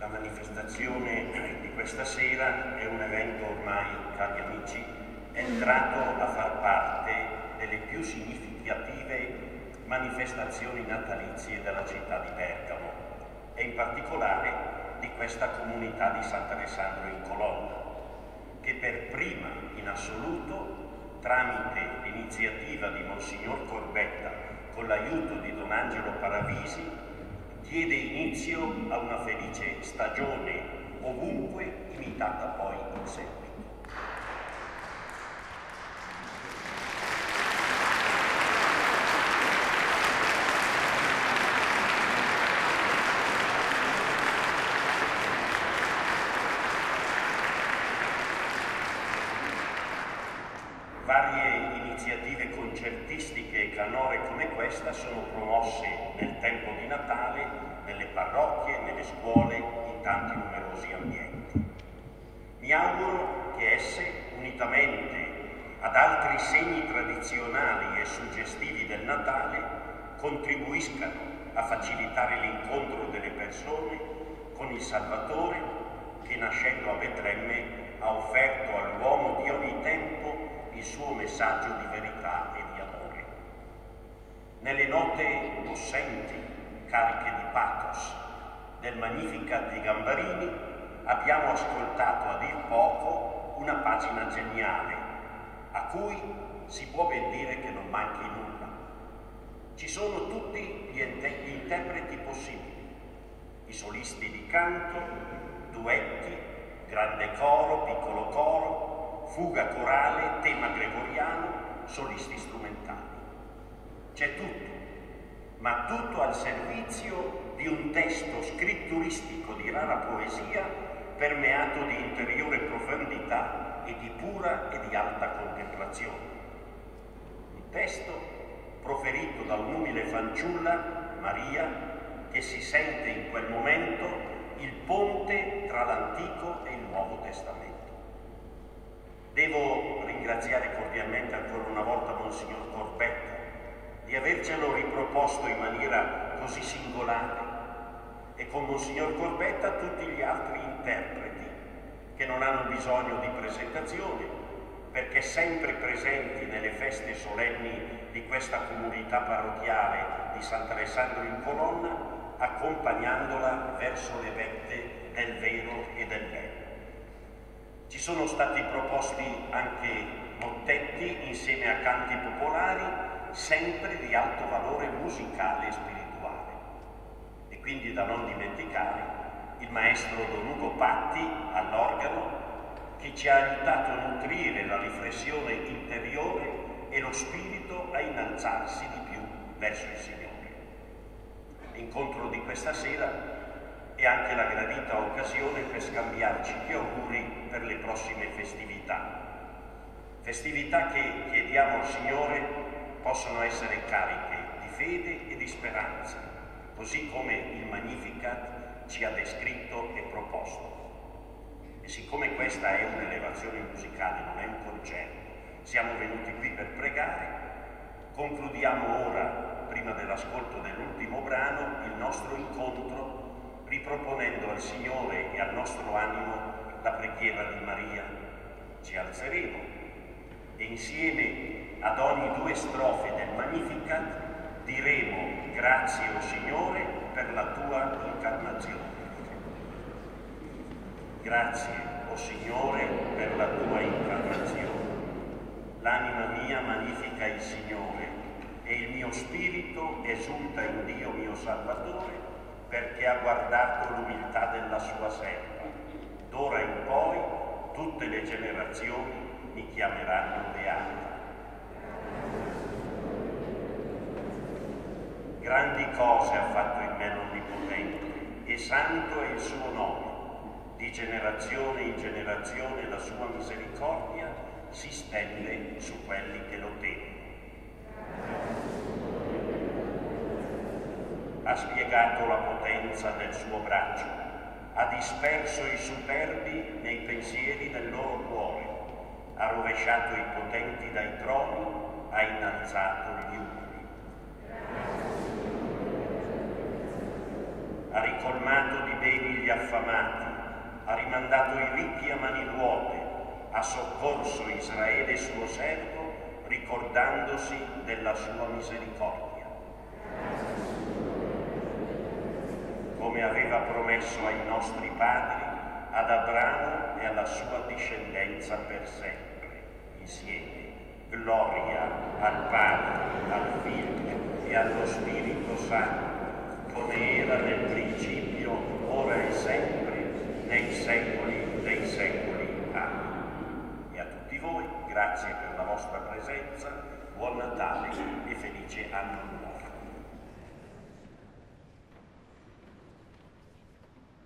La manifestazione di questa sera è un evento ormai, cari amici, entrato a far parte delle più significative manifestazioni natalizie della città di Bergamo e in particolare di questa comunità di Sant'Alessandro in Colonna, che per prima in assoluto, tramite l'iniziativa di Monsignor Corbetta con l'aiuto di Don Angelo Paravisi, diede inizio a una felice stagione ovunque, imitata poi in seguito. Varie iniziative concertistiche e canore come questa sono promosse nel tempo di Natale nelle parrocchie, nelle scuole, in tanti numerosi ambienti. Mi auguro che esse, unitamente ad altri segni tradizionali e suggestivi del Natale, contribuiscano a facilitare l'incontro delle persone con il Salvatore che, nascendo a Betlemme, ha offerto all'uomo di ogni tempo il suo messaggio di verità e di amore. Nelle note possenti, cariche di pathos, del Magnificat di Gambarini abbiamo ascoltato a dir poco una pagina geniale, a cui si può ben dire che non manchi nulla. Ci sono tutti gli interpreti possibili, i solisti di canto, duetti, grande coro, piccolo coro, fuga corale, tema gregoriano, solisti strumentali. C'è tutto, ma tutto al servizio di un testo scritturistico di rara poesia, permeato di interiore profondità e di pura e di alta contemplazione. Un testo proferito da un'umile fanciulla, Maria, che si sente in quel momento il ponte tra l'Antico e il Nuovo Testamento. Devo ringraziare cordialmente ancora una volta Monsignor Corbetta di avercelo riproposto in maniera così singolare e con Monsignor Corbetta tutti gli altri interpreti che non hanno bisogno di presentazione perché sempre presenti nelle feste solenni di questa comunità parrocchiale di Sant'Alessandro in Colonna, accompagnandola verso le vette del vero e del bello. Ci sono stati proposti anche mottetti insieme a canti popolari, sempre di alto valore musicale e spirituale. E quindi da non dimenticare il maestro Don Ugo Patti all'organo, che ci ha aiutato a nutrire la riflessione interiore e lo spirito a innalzarsi di più verso il Signore. L'incontro di questa sera è anche la gradita occasione per scambiarci gli auguri per le prossime festività. Festività che chiediamo al Signore possano essere cariche di fede e di speranza, così come il Magnificat ci ha descritto e proposto. E siccome questa è un'elevazione musicale, non è un concerto, siamo venuti qui per pregare, concludiamo ora, prima dell'ascolto dell'ultimo brano, il nostro incontro riproponendo al Signore e al nostro animo la preghiera di Maria. Ci alzeremo e insieme ad ogni due strofe del Magnificat diremo: grazie, o Signore, per la tua incarnazione. Grazie, o Signore, per la tua incarnazione. L'anima mia magnifica il Signore e il mio spirito esulta in Dio mio Salvatore, perché ha guardato l'umiltà della sua serva. D'ora in poi tutte le generazioni mi chiameranno beata. Grandi cose ha fatto in me l'Onnipotente, e santo è il suo nome. Di generazione in generazione la sua misericordia si stende su quelli che lo temono. Ha spiegato la potenza del suo braccio, ha disperso i superbi nei pensieri del loro cuore, ha rovesciato i potenti dai troni, ha innalzato gli umili. ha ricolmato di beni gli affamati, ha rimandato i ricchi a mani vuote, ha soccorso Israele suo servo, ricordandosi della sua misericordia. Come aveva promesso ai nostri padri, ad Abramo e alla sua discendenza per sempre, insieme. Gloria al Padre, al Figlio e allo Spirito Santo, come era nel principio, ora e sempre, nei secoli dei secoli. Amen. E a tutti voi, grazie per la vostra presenza, buon Natale e felice anno nuovo.